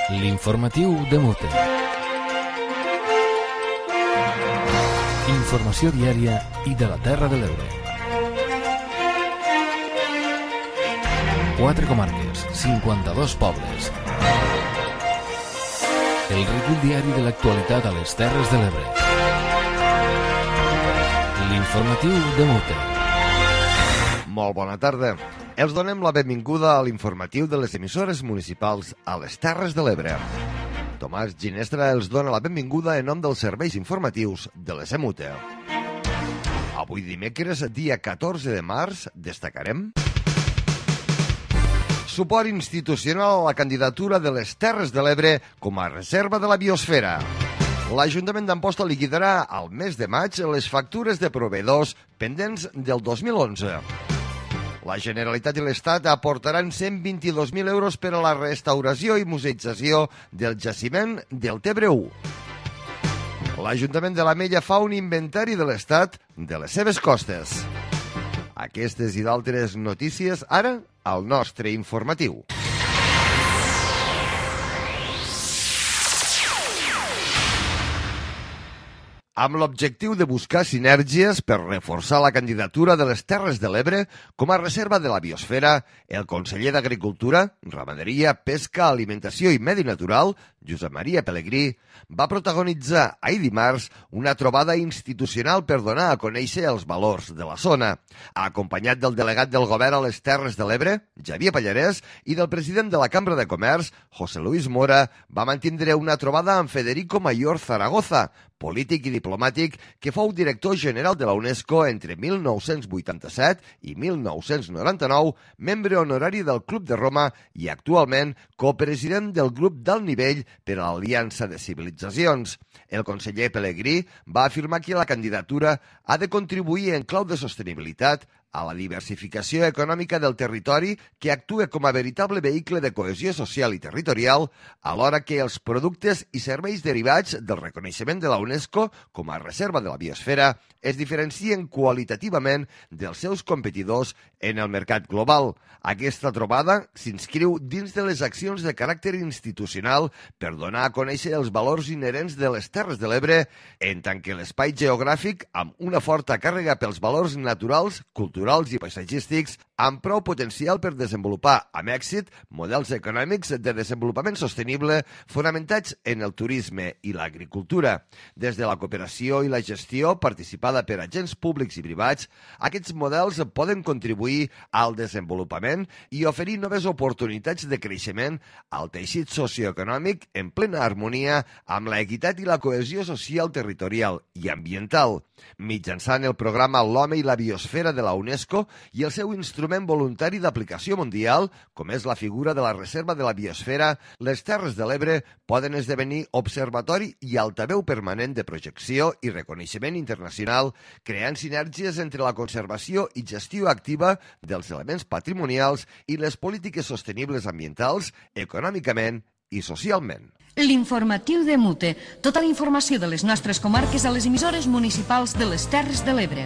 L'informatiu de Mute. Informació diària i de la Terra de l'Ebre. 4 comarques, 52 pobles. El recull diari de l'actualitat a les Terres de l'Ebre. L'informatiu de Mute. Molt bona tarda. Els donem la benvinguda a l'informatiu de les emissores municipals a les Terres de l'Ebre. Tomàs Ginestra els dona la benvinguda en nom dels serveis informatius de l'ESEMUTE. Avui dimecres, dia 14 de març, destacarem suport institucional a la candidatura de les Terres de l'Ebre com a reserva de la biosfera. L'Ajuntament d'Amposta liquidarà al mes de maig les factures de proveïdors pendents del 2011. La Generalitat i l'Estat aportaran 122.000 euros per a la restauració i museïtzació del jaciment del Tebre 1. L'Ajuntament de l'Ametlla fa un inventari de l'Estat de les seves costes. Aquestes i d'altres notícies ara al nostre informatiu. Amb l'objectiu de buscar sinergies per reforçar la candidatura de les Terres de l'Ebre com a reserva de la biosfera, el conseller d'Agricultura, Ramaderia, Pesca, Alimentació i Medi Natural, Josep Maria Pelegrí, va protagonitzar ahir dimarts una trobada institucional per donar a conèixer els valors de la zona. Acompanyat del delegat del govern a les Terres de l'Ebre, Xavier Pallarès, i del president de la Cambra de Comerç, José Luis Mora, va mantindre una trobada amb Federico Mayor Zaragoza, polític i diplomàtic que fou director general de la UNESCO entre 1987 i 1999, membre honorari del Club de Roma i actualment copresident del grup d'alt nivell per a l'Aliança de Civilitzacions. El conseller Pelegrí va afirmar que la candidatura ha de contribuir en clau de sostenibilitat a la diversificació econòmica del territori que actua com a veritable vehicle de cohesió social i territorial, alhora que els productes i serveis derivats del reconeixement de la UNESCO com a reserva de la biosfera es diferencien qualitativament dels seus competidors en el mercat global. Aquesta trobada s'inscriu dins de les accions de caràcter institucional per donar a conèixer els valors inherents de les Terres de l'Ebre, en tant que l'espai geogràfic amb una forta càrrega pels valors naturals, culturals i paisatgístics, amb prou potencial per desenvolupar amb èxit models econòmics de desenvolupament sostenible fonamentats en el turisme i l'agricultura. Des de la cooperació i la gestió participada per agents públics i privats, aquests models poden contribuir al desenvolupament i oferir noves oportunitats de creixement al teixit socioeconòmic en plena harmonia amb l'equitat i la cohesió social, territorial i ambiental. Mitjançant el programa L'Home i la Biosfera de la UNESCO i el seu instrument voluntari d'aplicació mundial, com és la figura de la Reserva de la Biosfera, les Terres de l'Ebre poden esdevenir observatori i altaveu permanent de projecció i reconeixement internacional, creant sinergies entre la conservació i gestió activa dels elements patrimonials i les polítiques sostenibles ambientals, econòmicament i socialment. L'informatiu de Mute. Tota la informació de les nostres comarques a les emissores municipals de les Terres de l'Ebre.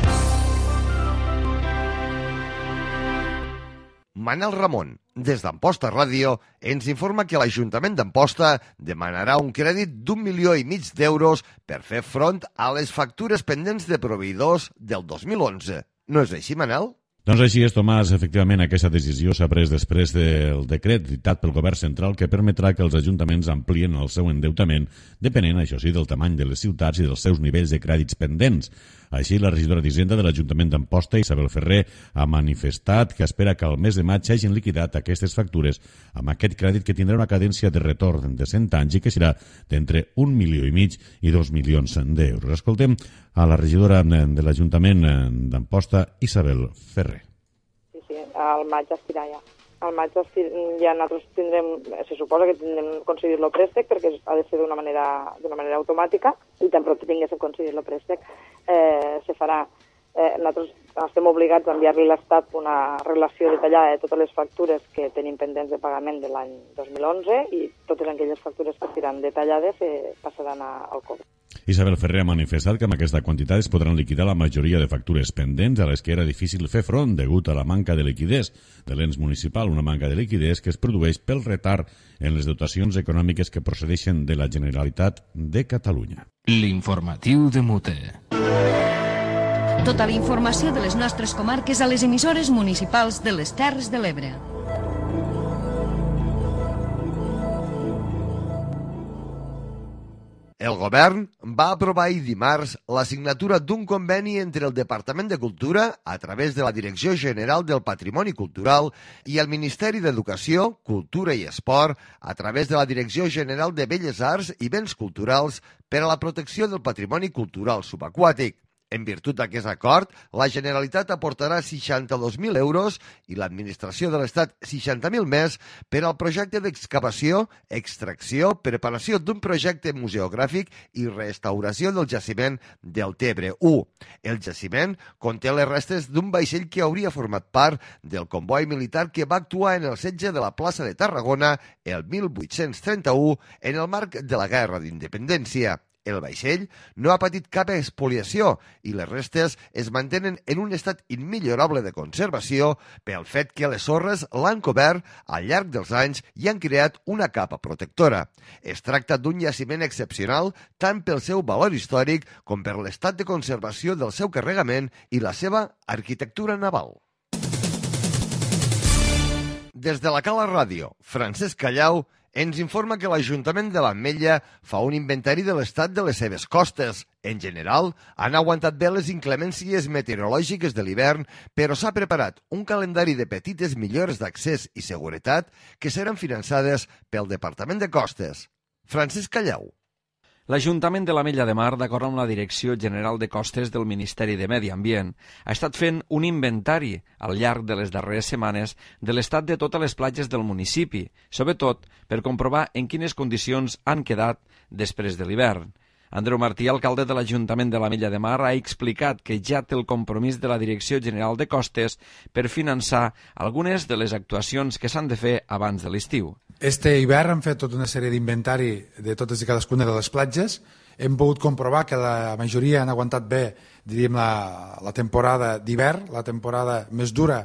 Manel Ramon, des d'Amposta Ràdio, ens informa que l'Ajuntament d'Amposta demanarà un crèdit d'1,5 milions d'euros per fer front a les factures pendents de proveïdors del 2011. No és així, Manel? Doncs així és, Tomàs. Efectivament, aquesta decisió s'ha pres després del decret dictat pel govern central que permetrà que els ajuntaments amplien el seu endeutament, depenent, això sí, del tamany de les ciutats i dels seus nivells de crèdits pendents. Així, la regidora d'Hisenda de l'Ajuntament d'Amposta, Isabel Ferrer, ha manifestat que espera que al mes de maig hagin liquidat aquestes factures amb aquest crèdit que tindrà una cadència de retorn de 100 anys i que serà d'entre 1,5 milions i 2 milions d'euros. Escoltem a la regidora de l'Ajuntament d'Amposta, Isabel Ferrer. Sí, al maig aspirarà ja. Al maig ja nosaltres tindrem, se suposa que tindrem concedit el préstec perquè ha de ser d'una manera automàtica i tan prop que tinguéssim concedit el préstec se farà. Nosaltres estem obligats a enviar-li a l'Estat una relació detallada de totes les factures que tenim pendents de pagament de l'any 2011 i totes aquelles factures que estiran detallades passaran al COB. Isabel Ferrer ha manifestat que amb aquesta quantitat es podran liquidar la majoria de factures pendents a les que era difícil fer front degut a la manca de liquidez de l'ens municipal, una manca de liquidez que es produeix pel retard en les dotacions econòmiques que procedeixen de la Generalitat de Catalunya. L'informatiu de Mute. Tota la informació de les nostres comarques a les emissores municipals de les Terres de l'Ebre. El govern va aprovar ahir dimarts la signatura d'un conveni entre el Departament de Cultura, a través de la Direcció General del Patrimoni Cultural, i el Ministeri d'Educació, Cultura i Esport, a través de la Direcció General de Belles Arts i Béns Culturals, per a la protecció del patrimoni cultural subaquàtic. En virtut d'aquest acord, la Generalitat aportarà 62.000 euros i l'Administració de l'Estat 60.000 més per al projecte d'excavació, extracció, preparació d'un projecte museogràfic i restauració del jaciment del Tebre 1. El jaciment conté les restes d'un vaixell que hauria format part del comboi militar que va actuar en el setge de la plaça de Tarragona el 1831 en el marc de la Guerra d'Independència. El vaixell no ha patit cap expoliació i les restes es mantenen en un estat immillorable de conservació pel fet que les sorres l'han cobert al llarg dels anys i han creat una capa protectora. Es tracta d'un jaciment excepcional tant pel seu valor històric com per l'estat de conservació del seu carregament i la seva arquitectura naval. Des de la Cala Ràdio, Francesc Callau ens informa que l'Ajuntament de l'Ametlla fa un inventari de l'estat de les seves costes. En general, han aguantat bé les inclemències meteorològiques de l'hivern, però s'ha preparat un calendari de petites millores d'accés i seguretat que seran finançades pel Departament de Costes. Francesc Callau. L'Ajuntament de l'Ametlla de Mar, d'acord amb la Direcció General de Costes del Ministeri de Medi Ambient, ha estat fent un inventari al llarg de les darreres setmanes de l'estat de totes les platges del municipi, sobretot per comprovar en quines condicions han quedat després de l'hivern. Andreu Martí, alcalde de l'Ajuntament de l'Ametlla de Mar, ha explicat que ja té el compromís de la Direcció General de Costes per finançar algunes de les actuacions que s'han de fer abans de l'estiu. Este hivern hem fet tota una sèrie d'inventari de totes i cadascuna de les platges. Hem pogut comprovar que la majoria han aguantat bé, diríem, la temporada d'hivern, la temporada més dura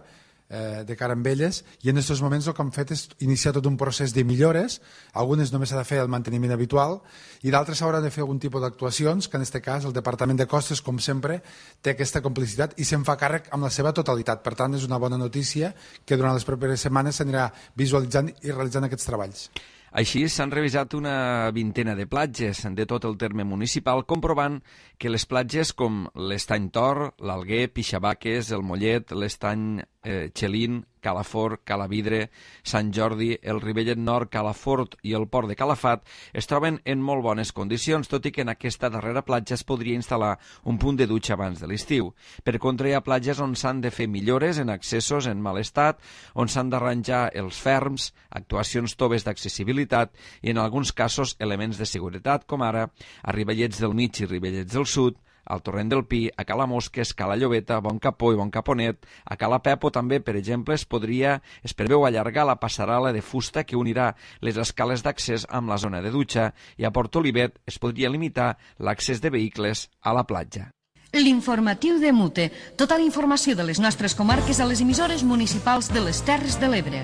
de cara amb elles, i en aquests moments el que hem fet és iniciar tot un procés de millores. Algunes només s'ha de fer el manteniment habitual i d'altres s'hauran de fer algun tipus d'actuacions que en aquest cas el Departament de Costes, com sempre, té aquesta complicitat i se'n fa càrrec amb la seva totalitat. Per tant, és una bona notícia que durant les properes setmanes s'anirà visualitzant i realitzant aquests treballs. Així, s'han revisat una vintena de platges de tot el terme municipal, comprovant que les platges com l'Estany Tor, l'Alguer, Pixabaques, el Mollet, l'Estany Xelín, Calafort, Calavidre, Sant Jordi, el Rivellet Nord, Calafort i el Port de Calafat es troben en molt bones condicions, tot i que en aquesta darrera platja es podria instal·lar un punt de dutxa abans de l'estiu. Per contra, hi ha platges on s'han de fer millores en accessos en mal estat, on s'han d'arranjar els ferms, actuacions toves d'accessibilitat i, en alguns casos, elements de seguretat, com ara a Rivellets del Mig i Rivellets del Sud, al Torrent del Pi, a Cala Mosques, Cala Llobeta, Bon Capó i Bon Caponet. A Cala Pepo també, per exemple, es preveu allargar la passarel·la de fusta que unirà les escales d'accés amb la zona de dutxa i a Port Olivet es podria limitar l'accés de vehicles a la platja. L'informatiu de Mute. Tota la informació de les nostres comarques a les emissores municipals de les Terres de l'Ebre.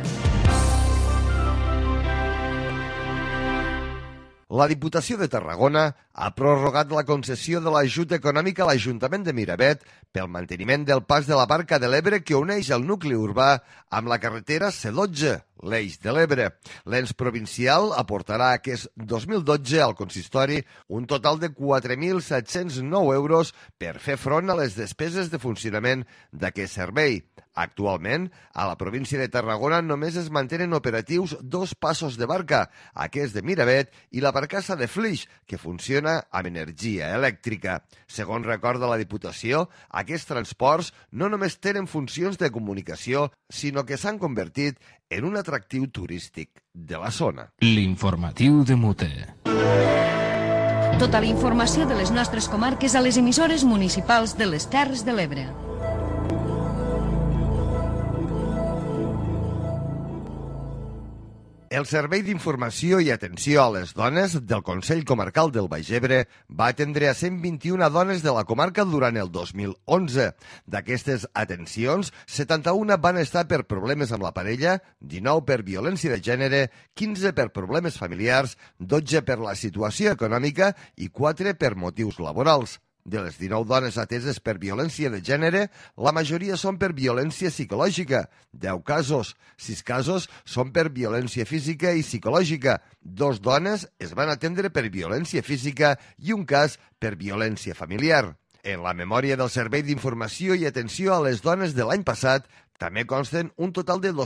La Diputació de Tarragona ha prorrogat la concessió de l'ajut econòmic a l'Ajuntament de Miravet pel manteniment del pas de la Barca de l'Ebre que uneix el nucli urbà amb la carretera C12, l'Eix de l'Ebre. L'ens provincial aportarà aquest 2012 al consistori un total de 4.709 euros per fer front a les despeses de funcionament d'aquest servei. Actualment, a la província de Tarragona només es mantenen operatius 2 passos de barca, aquest de Miravet i la barcassa de Flix, que funciona amb energia elèctrica. Segons recorda la Diputació, aquests transports no només tenen funcions de comunicació, sinó que s'han convertit en un atractiu turístic de la zona. L'informatiu de Mute. Tota la informació de les nostres comarques a les emissores municipals de les Terres de l'Ebre. El Servei d'Informació i Atenció a les Dones del Consell Comarcal del Baix Ebre va atendre a 121 dones de la comarca durant el 2011. D'aquestes atencions, 71 van estar per problemes amb la parella, 19 per violència de gènere, 15 per problemes familiars, 12 per la situació econòmica i 4 per motius laborals. De les 19 dones ateses per violència de gènere, la majoria són per violència psicològica, 10 casos, 6 casos són per violència física i psicològica, 2 dones es van atendre per violència física i un cas per violència familiar. En la memòria del Servei d'Informació i Atenció a les Dones de l'any passat, també consten un total de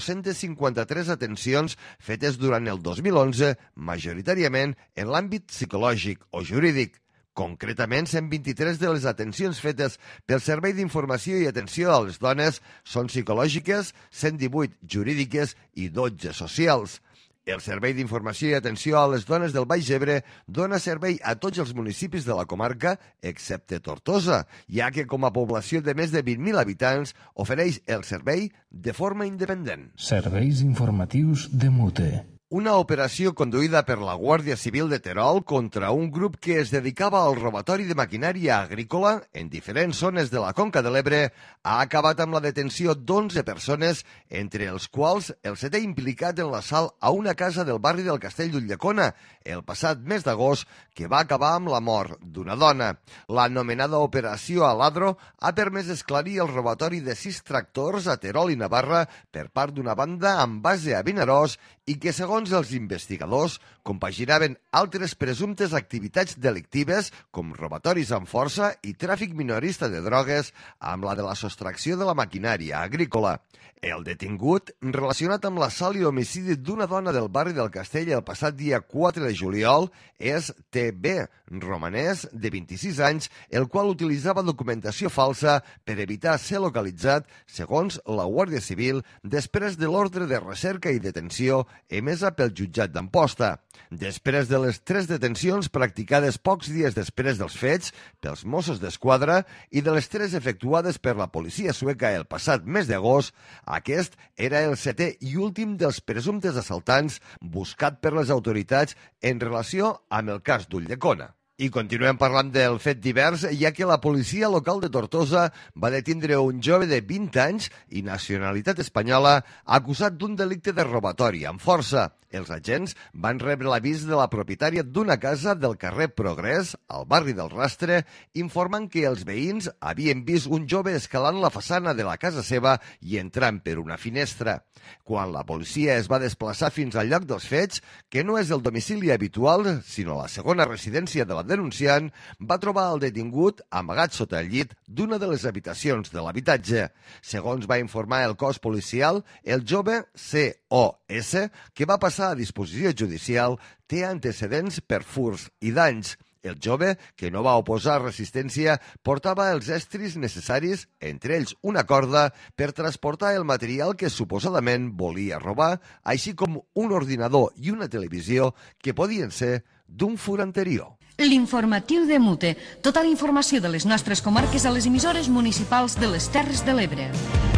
253 atencions fetes durant el 2011, majoritàriament en l'àmbit psicològic o jurídic. Concretament, 123 de les atencions fetes pel Servei d'Informació i Atenció a les Dones són psicològiques, 118 jurídiques i 12 socials. El Servei d'Informació i Atenció a les Dones del Baix Ebre dona servei a tots els municipis de la comarca, excepte Tortosa, ja que com a població de més de 20.000 habitants ofereix el servei de forma independent. Serveis informatius de Mute. Una operació conduïda per la Guàrdia Civil de Terol contra un grup que es dedicava al robatori de maquinària agrícola en diferents zones de la Conca de l'Ebre ha acabat amb la detenció d'11 persones, entre els quals el 7è implicat en l'assalt a una casa del barri del Castell d'Ulldecona el passat mes d'agost, que va acabar amb la mort d'una dona. L'anomenada Operació Aladro ha permès esclarir el robatori de 6 tractors a Terol i Navarra per part d'una banda amb base a Vinaròs i que, segons els investigadors, compaginaven altres presumptes activitats delictives com robatoris amb força i tràfic minorista de drogues amb la de la sostracció de la maquinària agrícola. El detingut, relacionat amb l'assalt i homicidi d'una dona del barri del Castell el passat dia 4 de juliol, és T.B., romanès de 26 anys, el qual utilitzava documentació falsa per evitar ser localitzat, segons la Guàrdia Civil, després de l'ordre de recerca i detenció emesa pel jutjat d'Amposta. Després de les 3 detencions practicades pocs dies després dels fets pels Mossos d'Esquadra i de les 3 efectuades per la policia sueca el passat mes d'agost, aquest era el 7è i últim dels presumptes assaltants buscat per les autoritats en relació amb el cas d'Ulldecona. I continuem parlant del fet divers, ja que la policia local de Tortosa va detindre un jove de 20 anys i nacionalitat espanyola acusat d'un delicte de robatori amb força. Els agents van rebre l'avís de la propietària d'una casa del carrer Progrés, al barri del Rastre, informant que els veïns havien vist un jove escalant la façana de la casa seva i entrant per una finestra. Quan la policia es va desplaçar fins al lloc dels fets, que no és el domicili habitual, sinó la segona residència de la denunciant, va trobar el detingut amagat sota el llit d'una de les habitacions de l'habitatge. Segons va informar el cos policial, el jove C.O.S., que va passar a disposició judicial, té antecedents per furts i danys. El jove, que no va oposar resistència, portava els estris necessaris, entre ells una corda, per transportar el material que suposadament volia robar, així com un ordinador i una televisió que podien ser d'un fur anterior. L'informatiu de Mute. Tota la informació de les nostres comarques a les emissores municipals de les Terres de l'Ebre.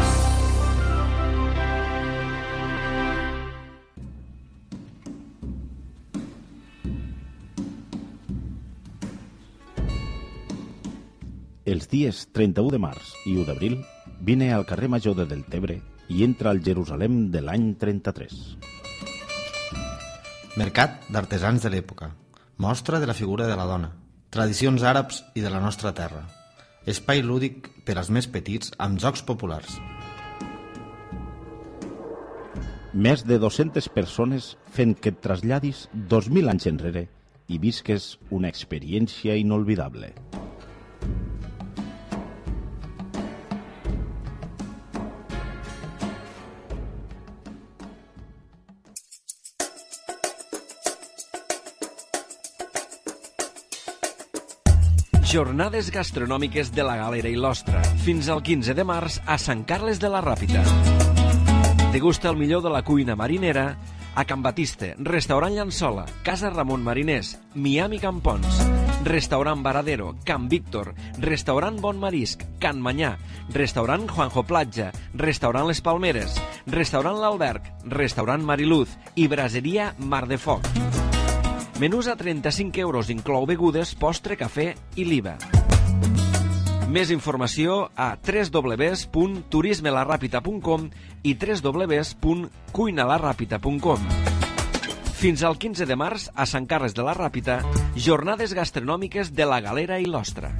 Els dies 31 de març i 1 d'abril vine al carrer Major de Deltebre i entra al Jerusalem de l'any 33. Mercat d'artesans de l'època. Mostra de la figura de la dona. Tradicions àrabs i de la nostra terra. Espai lúdic per als més petits amb jocs populars. Més de 200 persones fent que et traslladis 2.000 anys enrere i visques una experiència inolvidable. Jornades gastronòmiques de la Galera i l'Ostra, fins al 15 de març a Sant Carles de la Ràpita. Degusta el millor de la cuina marinera a Can Batiste, Restaurant Llançola, Casa Ramon Mariners, Miami Campons. Restaurant Varadero, Can Víctor, Restaurant Bon Marisc, Can Manyà, Restaurant Juanjo Platja, Restaurant Les Palmeres, Restaurant L'Alberg, Restaurant Mariluz i Braseria Mar de Foc. Menús a 35 euros, inclou begudes, postre, cafè i l'IVA. Més informació a www.turismelarrapita.com i www.cuinalarrapita.com. Fins al 15 de març, a Sant Carles de la Ràpita, jornades gastronòmiques de la Galera i l'Ostra.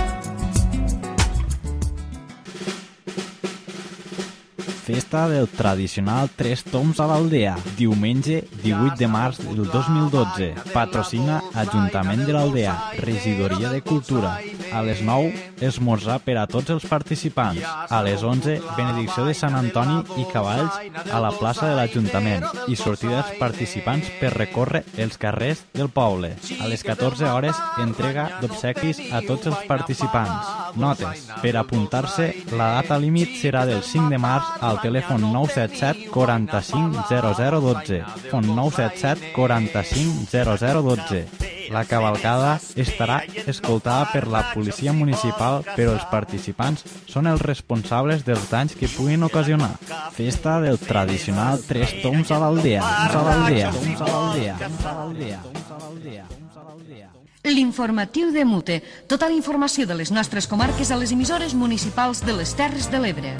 Festa del tradicional Tres Toms a l'Aldea, diumenge 18 de març del 2012. Patrocina Ajuntament de l'Aldea, Regidoria de Cultura. A les 9, esmorzar per a tots els participants. A les 11, benedicció de Sant Antoni i cavalls a la plaça de l'Ajuntament i sortida dels participants per recórrer els carrers del poble. A les 14 hores, entrega d'obsequis a tots els participants. Notes. Per apuntar-se, la data límit serà del 5 de març al telèfon 977 45 0012. 977 45 0012. La cavalcada estarà escoltada per la policia municipal, però els participants són els responsables dels danys que puguin ocasionar. Festa del tradicional Tres Toms a l'Aldea. L'informatiu de Mute. Tota la informació de les nostres comarques a les emissores municipals de les Terres de l'Ebre.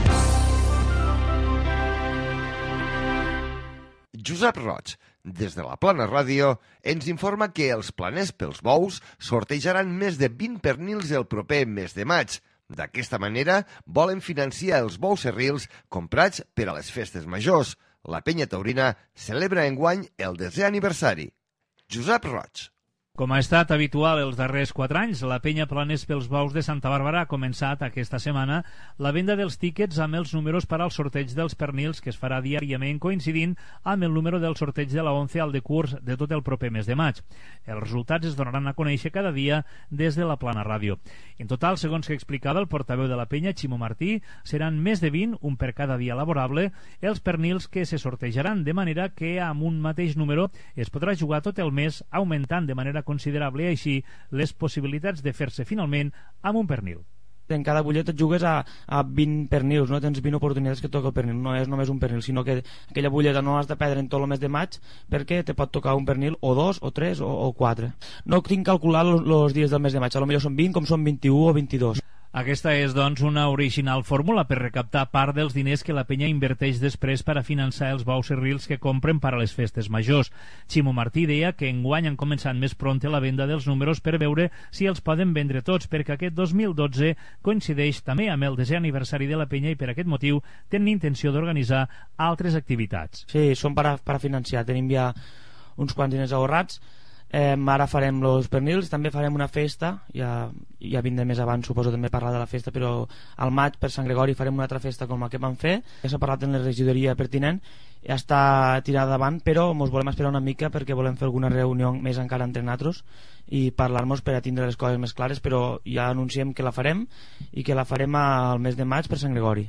Josep Roig, des de la Plana Ràdio, ens informa que els planers pels bous sortejaran més de 20 pernils el proper mes de maig. D'aquesta manera, volen financiar els bous serrils comprats per a les festes majors. La penya taurina celebra enguany el 10è aniversari. Josep Roig. Com ha estat habitual els darrers 4 anys, la penya Planers pels Bous de Santa Bàrbara ha començat aquesta setmana la venda dels tíquets amb els números per al sorteig dels pernils que es farà diàriament coincidint amb el número del sorteig de la 11 al decurs de tot el proper mes de maig. Els resultats es donaran a conèixer cada dia des de la Plana Ràdio. En total, segons que explicava el portaveu de la penya, Ximo Martí, seran més de 20, un per cada dia laborable, els pernils que se sortejaran, de manera que amb un mateix número es podrà jugar tot el mes, augmentant de manera considerable i així les possibilitats de fer-se finalment amb un pernil. En cada butllet et jugues a 20 pernils, no? Tens 20 oportunitats que toca el pernil, no és només un pernil, sinó que aquella butlleta no has de perdre en tot el mes de maig perquè te pot tocar un pernil o 2, o 3 o 4. No tinc calculat els dies del mes de maig, potser són 20 com són 21 o 22. Aquesta és, doncs, una original fórmula per recaptar part dels diners que la penya inverteix després per a finançar els bous serrils que compren per a les festes majors. Ximo Martí deia que enguany han començat més pronta la venda dels números per veure si els poden vendre tots, perquè aquest 2012 coincideix també amb el 10è aniversari de la penya i per aquest motiu tenen intenció d'organitzar altres activitats. Sí, són per a financiar, tenim ja uns quants diners ahorrats. Ara farem els pernils, també farem una festa, ja vindré més abans, suposo també parlar de la festa, però al maig per Sant Gregori farem una altra festa com la que vam fer, ja s'ha parlat en la regidoria pertinent, ja està tirada davant, però ens volem esperar una mica perquè volem fer alguna reunió més encara entre nosaltres i parlar-nos per a tindre les coses més clares, però ja anunciem que la farem i que la farem al mes de maig per Sant Gregori.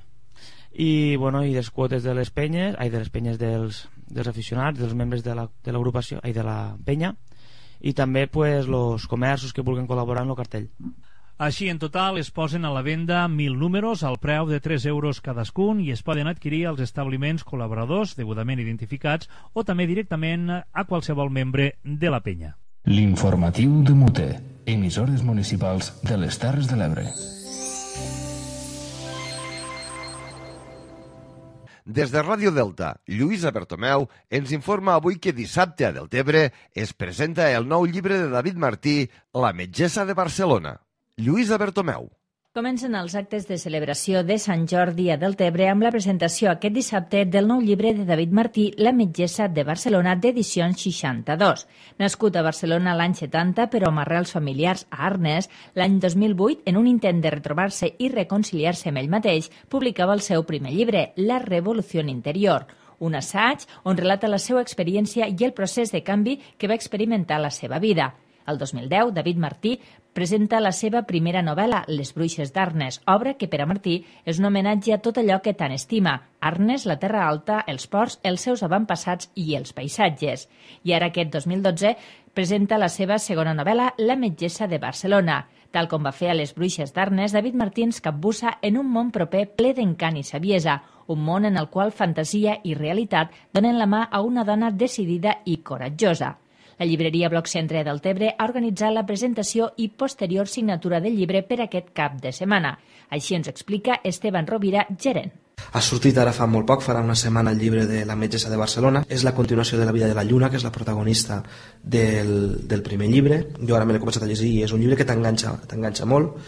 I, bueno, i les quotes de les penyes, dels aficionats, dels membres de l'agrupació, de la penya, i també els comerços que vulguin col·laborar en el cartell. Així, en total, es posen a la venda 1.000 números al preu de 3 euros cadascun i es poden adquirir als establiments col·laboradors degudament identificats o també directament a qualsevol membre de la penya. L'informatiu de Mute, emissores municipals de les Terres de l'Ebre. Des de Ràdio Delta, Lluïsa Bertomeu ens informa avui que dissabte a Deltebre es presenta el nou llibre de David Martí, La metgessa de Barcelona. Lluïsa Bertomeu. Comencen els actes de celebració de Sant Jordi a Deltebre amb la presentació aquest dissabte del nou llibre de David Martí, La metgessa de Barcelona, d'edicions 62. Nascut a Barcelona l'any 70, però amb arrels familiars a Arnes, l'any 2008, en un intent de retrobar-se i reconciliar-se amb ell mateix, publicava el seu primer llibre, La revolució interior, un assaig on relata la seva experiència i el procés de canvi que va experimentar la seva vida. El 2010, David Martí presenta la seva primera novel·la, Les bruixes d'Arnes, obra que per a Martí és un homenatge a tot allò que tant estima: Arnes, la terra alta, els ports, els seus avantpassats i els paisatges. I ara aquest 2012 presenta la seva segona novel·la, La metgessa de Barcelona. Tal com va fer a Les bruixes d'Arnes, David Martí ens capbussa en un món proper ple d'encant i saviesa, un món en el qual fantasia i realitat donen la mà a una dona decidida i coratjosa. La llibreria Bloc Centre del Tebre ha organitzat la presentació i posterior signatura del llibre per aquest cap de setmana. Així ens explica Esteban Rovira, gerent. Ha sortit ara fa molt poc, farà una setmana, el llibre de La metgessa de Barcelona. És la continuació de La vida de la lluna, que és la protagonista del primer llibre. Jo ara me l'he començat a llegir i és un llibre que t'enganxa molt.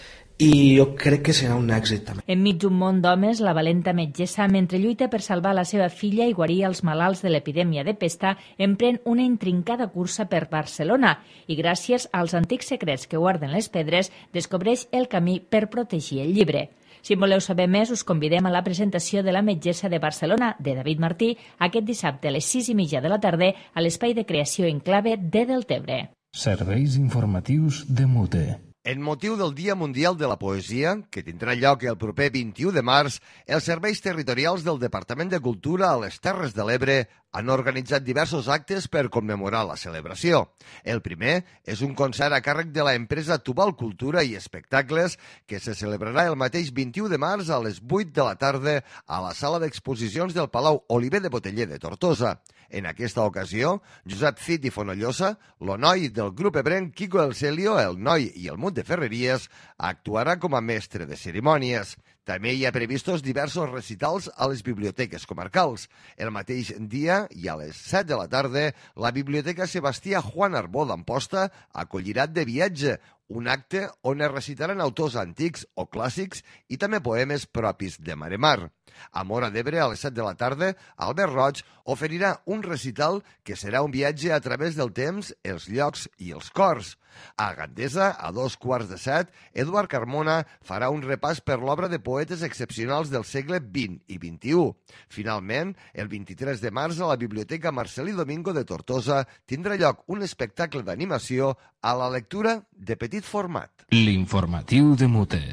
I jo crec que serà un èxit també. Enmig d'un món d'homes, la valenta metgessa, mentre lluita per salvar la seva filla i guarir els malalts de l'epidèmia de pesta, emprèn una intrincada cursa per Barcelona i gràcies als antics secrets que guarden les pedres descobreix el camí per protegir el llibre. Si en voleu saber més, us convidem a la presentació de La metgessa de Barcelona, de David Martí, aquest dissabte a les 6:30 de la tarda a l'Espai de Creació en Clave de Deltebre. Serveis informatius de Mute. En motiu del Dia Mundial de la Poesia, que tindrà lloc el proper 21 de març, els serveis territorials del Departament de Cultura a les Terres de l'Ebre han organitzat diversos actes per commemorar la celebració. El primer és un concert a càrrec de la empresa Tubal Cultura i Espectacles que se celebrarà el mateix 21 de març a les 8 de la tarda a la sala d'exposicions del Palau Oliver de Boteller de Tortosa. En aquesta ocasió, Josep Cid i Fonollosa, l'Onoi del grup ebrenc Quico El Celio, el Noi i el Mut de Ferreries, actuarà com a mestre de cerimònies. També hi ha previstos diversos recitals a les biblioteques comarcals. El mateix dia i a les 7 de la tarda, la Biblioteca Sebastià Juan Arbó d'Amposta acollirà De viatge, un acte on es recitaran autors antics o clàssics i també poemes propis de Maremar. A Móra d'Ebre, a les 7 de la tarda, Albert Roig oferirà un recital que serà un viatge a través del temps, els llocs i els cors. A Gandesa, a 2:15, Eduard Carmona farà un repàs per l'obra de poetes excepcionals del segle XX i XXI. Finalment, el 23 de març, a la Biblioteca Marcelí Domingo de Tortosa tindrà lloc un espectacle d'animació a la lectura de petit format. L'informatiu de Mute.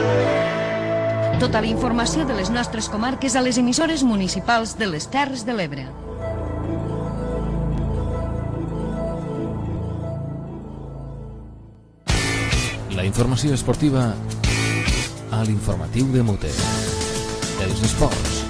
Tota la informació de les nostres comarques a les emissores municipals de les Terres de l'Ebre. La informació esportiva a l'informatiu de Mute. Els esports.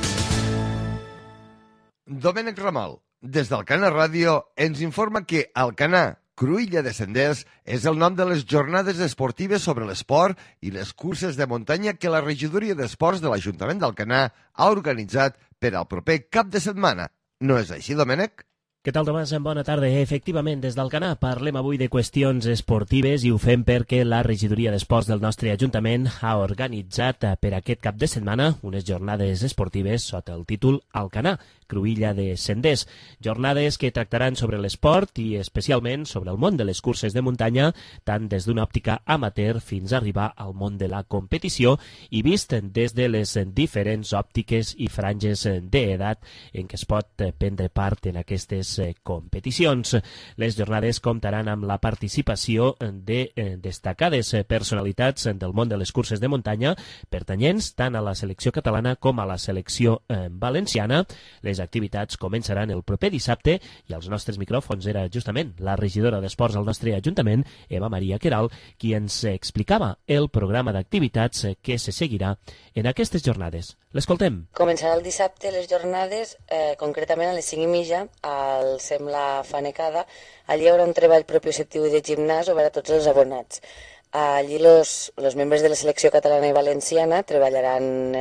Domènec Ramal, des d'Alcanar Ràdio, ens informa que Alcanar, Cruïlla de Senders, és el nom de les jornades esportives sobre l'esport i les curses de muntanya que la regidoria d'esports de l'Ajuntament d'Alcanar ha organitzat per al proper cap de setmana. No és així, Domènec? Què tal, Tomàs? Bona tarda. Efectivament, des d'Alcanar parlem avui de qüestions esportives i ho fem perquè la regidoria d'esports del nostre Ajuntament ha organitzat per aquest cap de setmana unes jornades esportives sota el títol Alcanar, Cruïlla de Senders. Jornades que tractaran sobre l'esport i especialment sobre el món de les curses de muntanya, tant des d'una òptica amateur fins a arribar al món de la competició i vist des de les diferents òptiques i franges d'edat en què es pot prendre part en aquestes competicions. Les jornades comptaran amb la participació de destacades personalitats del món de les curses de muntanya, pertanyents tant a la selecció catalana com a la selecció valenciana. Les activitats començaran el proper dissabte i als nostres micròfons era justament la regidora d'Esports al nostre Ajuntament, Eva Maria Queralt, qui ens explicava el programa d'activitats que se seguirà en aquestes jornades. L'escoltem. Començarà el dissabte les jornades, concretament a les 5:30, al Sembla Fanecada. Allí hi haurà un treball propioceptiu de gimnàs obert a tots els abonats. Allí los membres de la selecció catalana i valenciana treballaran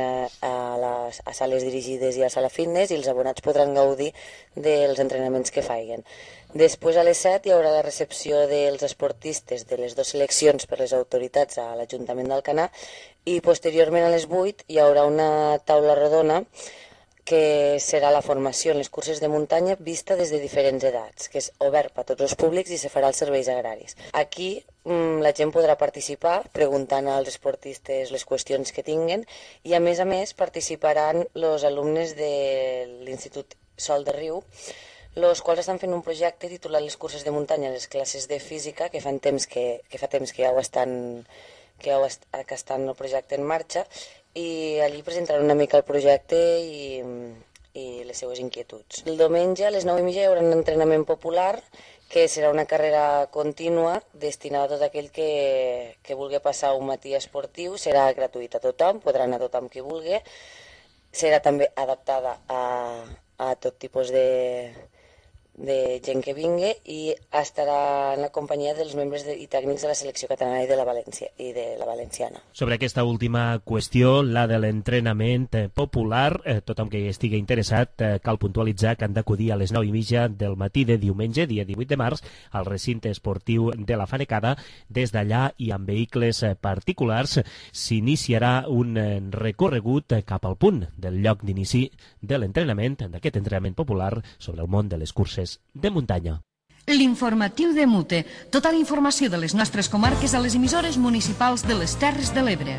a sales dirigides i a sala fitness i els abonats podran gaudir dels entrenaments que faiguen. Després a les 7 hi haurà la recepció dels esportistes de les dues seleccions per les autoritats a l'Ajuntament d'Alcanar i posteriorment a les 8 hi haurà una taula rodona que serà la formació en les curses de muntanya vista des de diferents edats, que és obert per a tots els públics i se farà als serveis agraris. Aquí la gent podrà participar preguntant als esportistes les qüestions que tinguen i a més participaran els alumnes de l'Institut Sol de Riu els quals estan fent un projecte titulat Les curses de muntanya, les classes de física, que fa temps que ja estan el projecte en marxa, i allí presentaran una mica el projecte i les seues inquietuds. El diumenge a les 9:30 hi haurà un entrenament popular, que serà una carrera contínua destinada a tot aquell que vulgui passar un matí esportiu. Serà gratuïta a tothom, podrà anar tothom qui vulgui. Serà també adaptada a tot tipus de gent que vingui i estarà en la companyia dels membres i tècnics de la selecció catalana i de la valenciana. Sobre aquesta última qüestió, la de l'entrenament popular, tothom que hi estigui interessat cal puntualitzar que han d'acudir a les 9:30 del matí de diumenge, dia 18 de març, al recinte esportiu de la Fanecada. Des d'allà i amb vehicles particulars s'iniciarà un recorregut cap al punt del lloc d'inici de l'entrenament, d'aquest entrenament popular sobre el món de les curses de muntanya. L'informatiu de Mute. Tota la informació de les nostres comarques a les emissores municipals de les Terres de l'Ebre.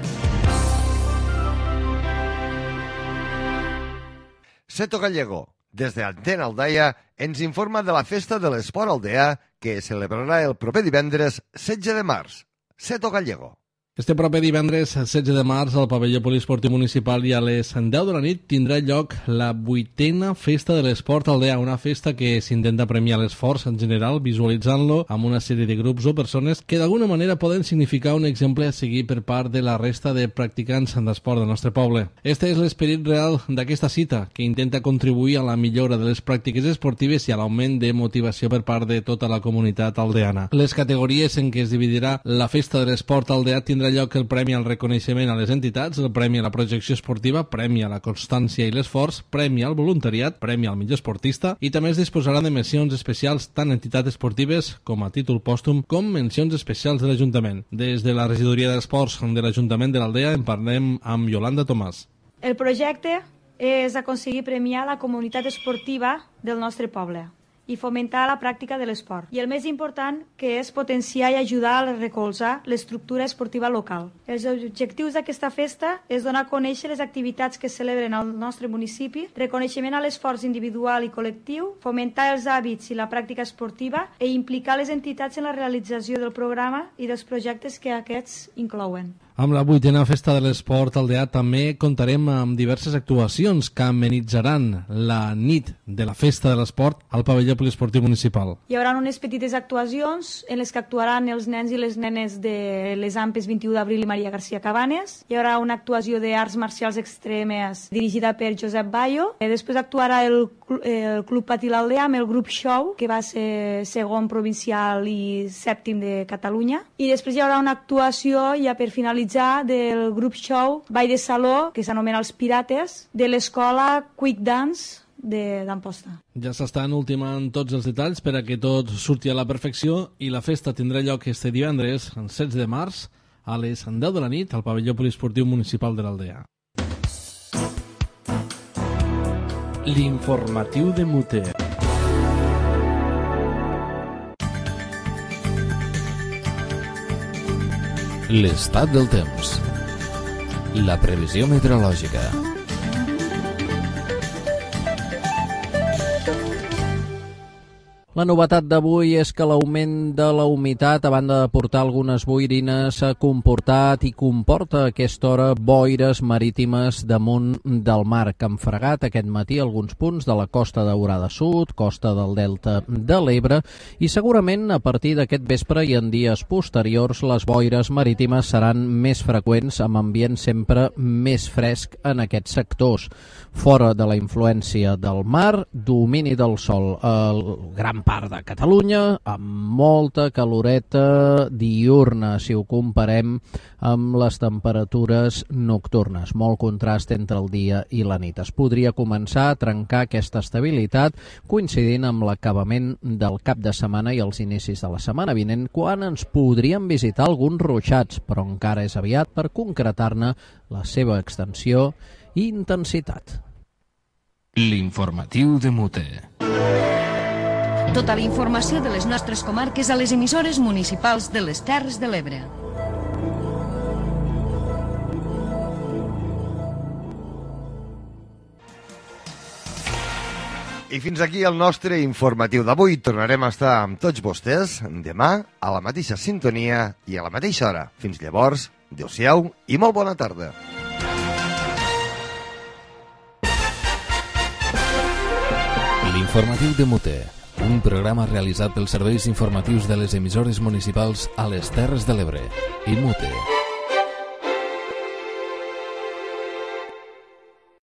Seto Gallego, des d'Antena Aldaia, ens informa de la Festa de l'Esport Aldea que es celebrarà el proper divendres 16 de març. Seto Gallego. Este proper divendres 16 de març al pavelló poliesportiu municipal i a les 10 de la nit tindrà lloc la 8a Festa de l'Esport Aldea, una festa que s'intenta premiar l'esforç en general visualitzant-lo amb una sèrie de grups o persones que d'alguna manera poden significar un exemple a seguir per part de la resta de practicants d'esport del nostre poble. Este és l'esperit real d'aquesta cita, que intenta contribuir a la millora de les pràctiques esportives i a l'augment de motivació per part de tota la comunitat aldeana. Les categories en què es dividirà la Festa de l'Esport Aldea tindrà lloc el Premi al Reconeixement a les entitats, el Premi a la Projecció Esportiva, Premi a la Constància i l'Esforç, Premi al Voluntariat, Premi al Millor Esportista, i també es disposarà de mencions especials tant a entitats esportives com a títol pòstum com mencions especials de l'Ajuntament. Des de la Regidoria d'Esports de l'Ajuntament de l'Aldea en parlem amb Yolanda Tomàs. El projecte és aconseguir premiar la comunitat esportiva del nostre poble i fomentar la pràctica de l'esport. I el més important, que és potenciar i ajudar a recolzar l'estructura esportiva local. Els objectius d'aquesta festa és donar a conèixer les activitats que es celebren al nostre municipi, reconeixement a l'esforç individual i col·lectiu, fomentar els hàbits i la pràctica esportiva i implicar les entitats en la realització del programa i dels projectes que aquests inclouen. Amb la 8a Festa de l'Esport Aldea també comptarem amb diverses actuacions que amenitzaran la nit de la Festa de l'Esport al pavelló poliesportiu municipal. Hi haurà unes petites actuacions en les que actuaran els nens i les nenes de les AMPES 21 d'Abril i Maria García Cabanes. Hi haurà una actuació d'arts marcials extremes dirigida per Josep Bayo. Després actuarà el Club Patí l'Aldea amb el grup Show, que va ser segon provincial i sèptim de Catalunya. I després hi haurà una actuació, ja per finalitzar, del grup Show Ball de Saló, que s'anomena Els Pirates, de l'escola Quick Dance d'Amposta. Ja s'estan ultimant tots els detalls per a que tot surti a la perfecció i la festa tindrà lloc este divendres, el 16 de març, a les 10 de la nit, al pavelló poliesportiu municipal de l'Aldea. L'informatiu de Mute. L'estat del temps. La previsió meteorològica. La novetat d'avui és que l'augment de la humitat, a banda de portar algunes boirines, s'ha comportat i comporta a aquesta hora boires marítimes damunt del mar, que han fregat aquest matí alguns punts de la Costa Daurada Sud, costa del Delta de l'Ebre, i segurament a partir d'aquest vespre i en dies posteriors les boires marítimes seran més freqüents, amb ambient sempre més fresc en aquests sectors. Fora de la influència del mar, domini del sol gran part de Catalunya, amb molta caloreta diurna, si ho comparem amb les temperatures nocturnes. Molt contrast entre el dia i la nit. Es podria començar a trencar aquesta estabilitat coincidint amb l'acabament del cap de setmana i els inicis de la setmana vinent, quan ens podrien visitar alguns ruixats, però encara és aviat per concretar-ne la seva extensió i intensitat. L'informatiu de Mute. Tota la informació de les nostres comarques a les emissores municipals de les Terres de l'Ebre. I fins aquí el nostre informatiu d'avui. Tornarem a estar amb tots vostès demà a la mateixa sintonia i a la mateixa hora. Fins llavors, adéu-siau i molt bona tarda. L'informatiu de Mute, un programa realitzat pels serveis informatius de les emissores municipals a les Terres de l'Ebre i Mute.